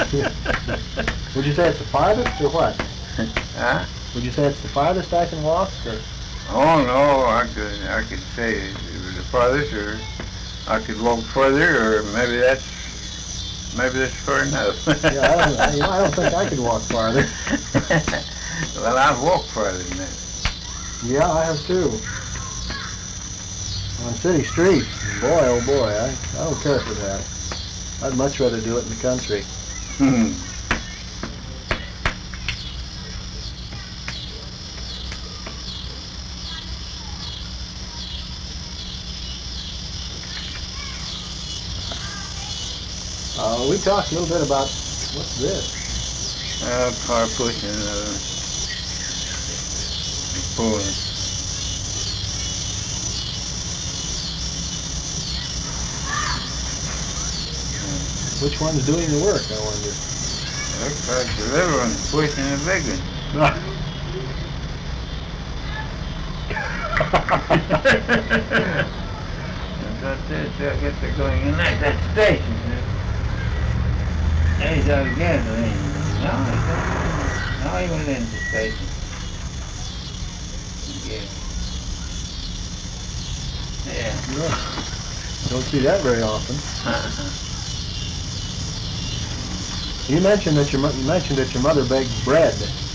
Would you say it's the farthest or what? Huh? Would you say it's the farthest I can walk? Or? Oh no, I could say it was the farthest, or I could walk further, or maybe that's far enough. Yeah, I don't think I could walk farther. Well, I've walked farther than that. Yeah, I have too. On city streets, boy, oh boy, I don't care for that. I'd much rather do it in the country. We talked a little bit about, what's this? Car pushing, pulling. Which one's doing the work, I wonder? Looks like the little one's pushing the big one. I guess they're going in that station. He's out of gasoline. No, he went into the station. Yeah. Don't see that very often. You mentioned that your mother baked bread.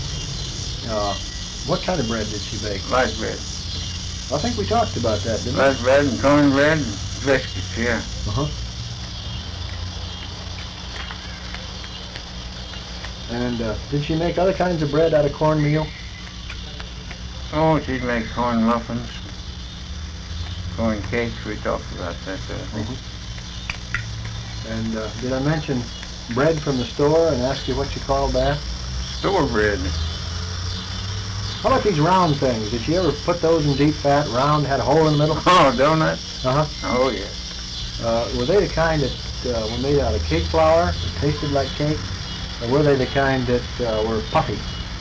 What kind of bread did she bake? Light bread. I think we talked about that, didn't we? Light bread and cornbread and biscuits, yeah. Uh-huh. And did she make other kinds of bread out of cornmeal? Oh, she'd make corn muffins, corn cakes. We talked about that, I think. And did I mention bread from the store and ask you what you called that? Store bread. How about these round things? Did you ever put those in deep fat, round, had a hole in the middle? Oh, donuts? Uh-huh. Oh, yeah. Were they the kind that were made out of cake flour, that tasted like cake? Or were they the kind that were puffy?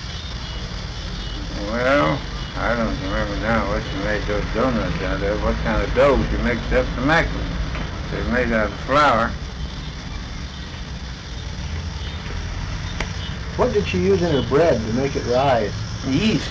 Well, I don't remember now what you made those donuts out of. What kind of dough you mixed up to make them. They're made out of flour. What did she use in her bread to make it rise? Yeast.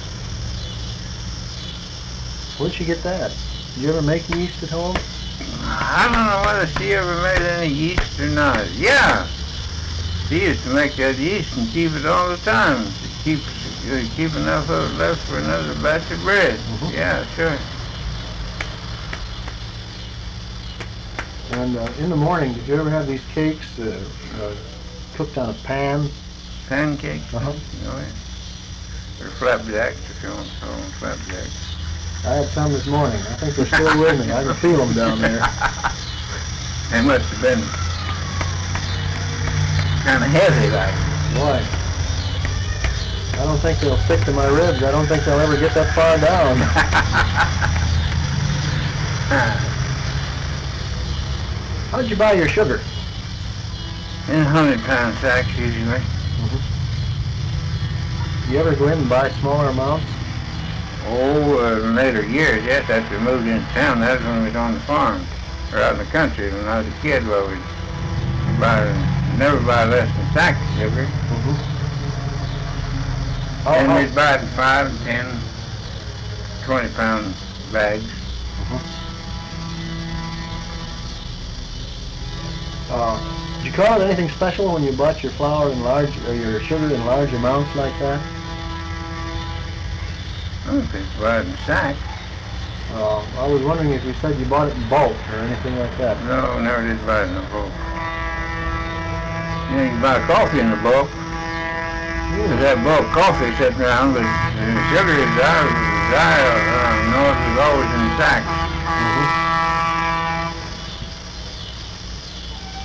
Where'd she get that? Did you ever make yeast at home? I don't know whether she ever made any yeast or not. Yeah. She used to make that yeast and keep it all the time. To keep enough of it left for another batch of bread. Mm-hmm. Yeah, sure. And in the morning, did you ever have these cakes cooked on a pan? Pancakes? Uh-huh. Oh, yeah. Or flapjacks, if you want to call them flapjacks. I had some this morning. I think they're still with me. I can feel them down there. They must have been kind of heavy, like. Boy, I don't think they'll stick to my ribs. I don't think they'll ever get that far down. How did you buy your sugar? In 100-pound sacks, usually. You ever go in and buy smaller amounts? Oh, in later years, yes, after we moved into town, that's when we was on the farm, or out in the country. When I was a kid, well, we'd never buy less than a sack of sugar. And we'd buy it in 5, 10, 20-pound bags. Did you call it anything special when you bought your flour in large, or your sugar in large amounts like that? I don't think we buy it in sacks. I was wondering if you said you bought it in bulk or anything like that. No, never did buy it in bulk. You know, you can buy coffee in the bulk. There's that bulk coffee sitting around, but the sugar is out. North is always in sacks.